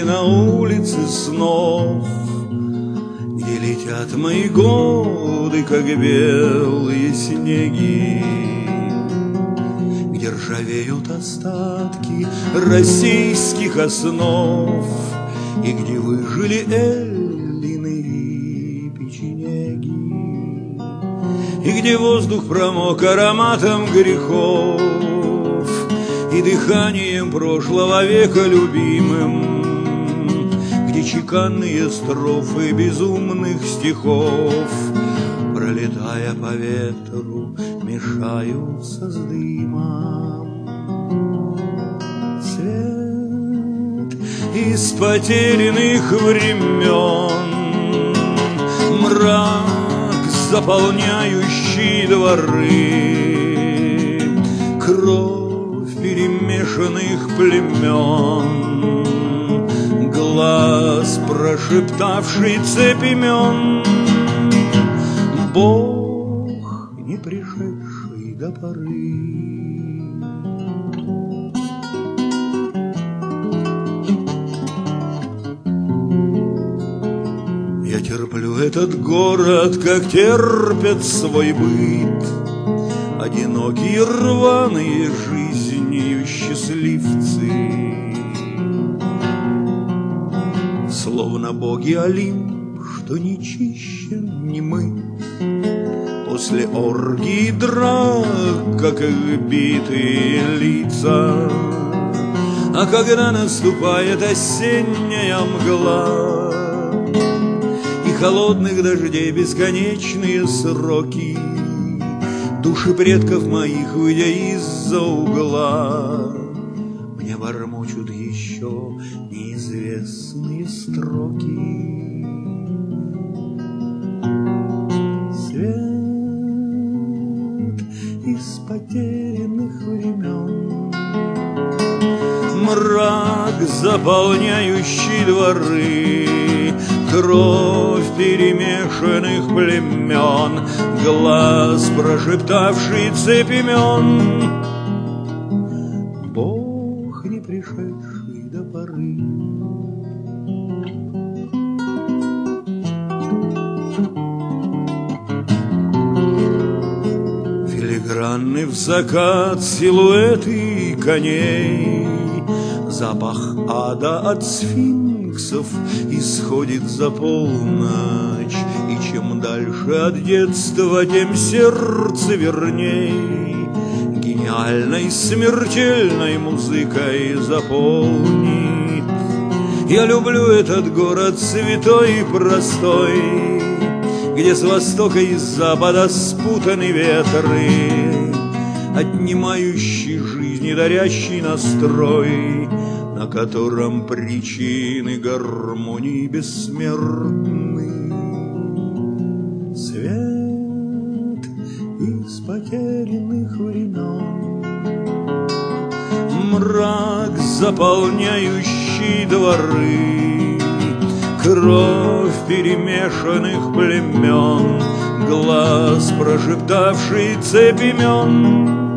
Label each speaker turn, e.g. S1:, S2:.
S1: и на улице снов, где летят мои годы, как белые снеги, где ржавеют остатки российских основ, и где выжили эллины и печенеги, и где воздух промок ароматом грехов и дыханием прошлого века любимым, где чеканные строфы безумных стихов, пролетая по ветру, мешаются с дымом. Свет из потерянных времен, мрак, заполняющий дворы, кровь перемешанных племен, глаз, прошептавший цепь имен, Бог, не пришедший до поры. Я терплю этот город, как терпят свой быт одинокие рваные жизнью счастливцы, словно боги Олимп, что не чищен, не мыт после оргии драк, как их битые лица. А когда наступает осенняя мгла и холодных дождей бесконечные сроки, души предков моих, выйдя из-за угла, мне бормочут еще неизвестные строки. Свет из потерянных времен, мрак, заполняющий дворы, кровь перемешанных племен, глаз, прошептавший цепь имен, Бог, не пришедший до поры. Филигранны в закат силуэты коней, запах ада от сфинксов исходит за полночь, и чем дальше от детства, тем сердце верней гениальной смертельной музыкой заполнит. Я люблю этот город святой и простой, где с востока и с запада спутаны ветры, отнимающий жизнь и дарящий настрой, на котором причины гармонии бессмертны. Свет из потерянных времен, мрак, заполняющий дворы, кровь перемешанных племен, глаз, прошептавший цепь имен,